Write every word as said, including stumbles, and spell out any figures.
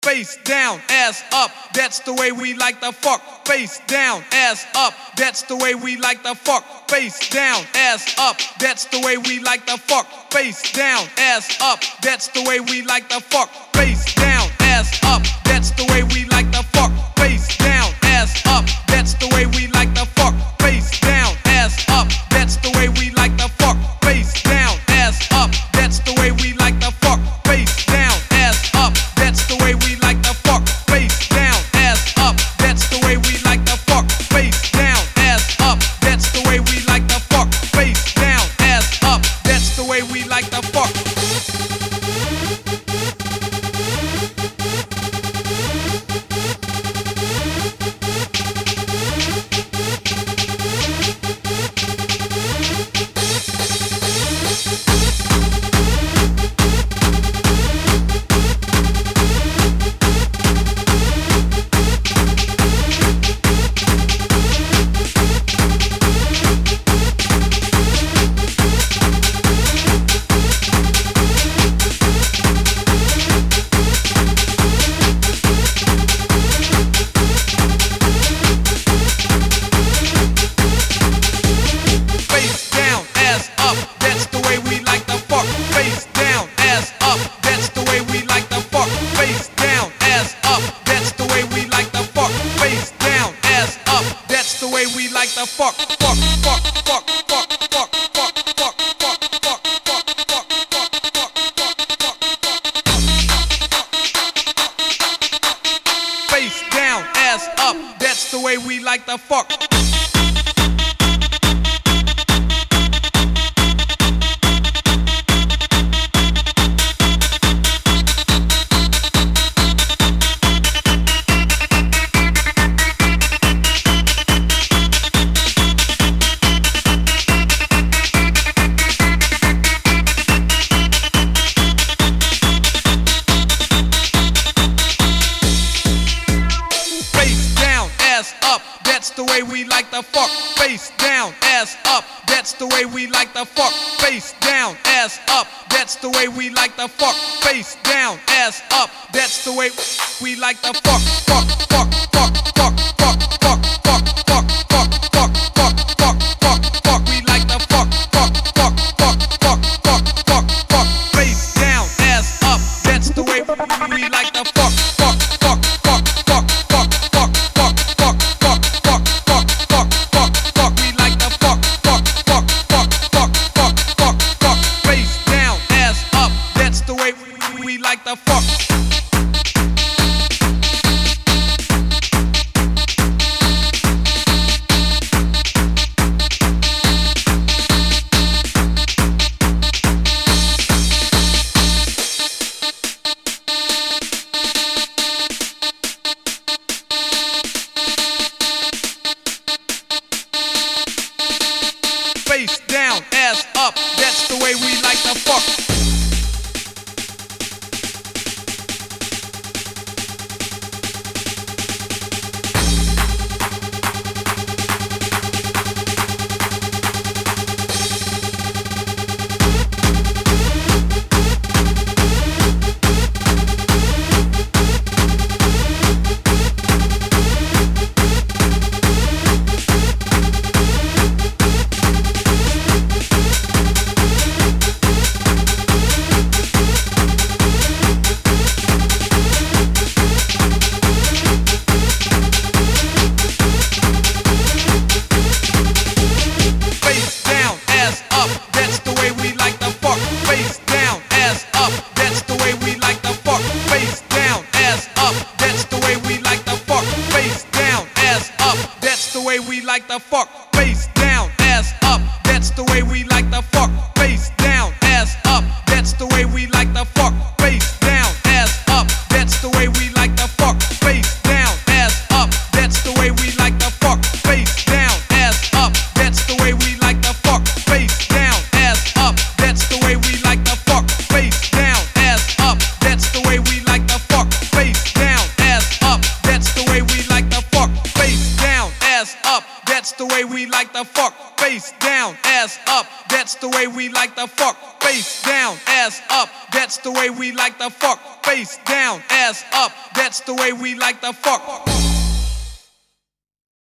face down, ass up, that's the way we like to fuck. Face down, ass up, that's the way we like to fuck. Face down, ass up, that's the way we like to fuck. Face down, ass up, that's the way we like to fuck. Face down, ass up, that's the way we like to fuck. Face down, ass up, that's the way we like to fuck. Face down, ass up, that's the way we like to fuck. Face down, ass up, that's the way we like to fuck. Face down, ass up, that's the way we like to fuck. Face down, ass up, that's the way we like to fuck. Face down, ass up, that's the way we like to fuck. Face down, ass up, that's the way we like to fuck. Fuck, fuck, fuck, fuck, fuck, fuck, fuck, fuck, fuck, fuck, fuck, face down, ass up, that's the way we like to fuck. That's the way we like to fuck. Face down, ass up, that's the way we like to fuck. Face down, ass up, that's the way we like to fuck. Face down, ass up, that's the way we like to fuck. Fuck, fuck, fuck, fuck, fuck, fuck, fuck, fuck, fuck, fuck, fuck, fuck, fuck, fuck. We like to fuck, fuck, fuck, fuck, fuck, fuck, fuck, fuck. Face down, ass up, that's the way we like to fuck. Fuck, fuck, fuck, fuck, fuck, fuck, fuck, fuck, fuck, fuck, fuck, fuck, fuck, fuck. We like to fuck, fuck, fuck, fuck, fuck, fuck, fuck, fuck. Face down, ass up, that's the way we like to fuck. Face down, ass up, that's the way we like to fuck. We like to fuck, face down, ass up, that's the way we like to fuck, face down, ass up, that's the way we like to fuck, face down, ass up, that's the way we like to fuck, face down, ass up, that's the way we like to fuck, face down, ass up, that's the way we like to fuck, face down, ass up, that's the way we like to fuck, face down, ass up, that's the way we like to fuck, face down, ass up, that's the way we like to fuck, face down, ass up, that's the way we like to fuck, face down, ass up, that's That's the way we like to fuck. Face down, ass up. That's the way we like to fuck. Face down, ass up. That's the way we like to fuck.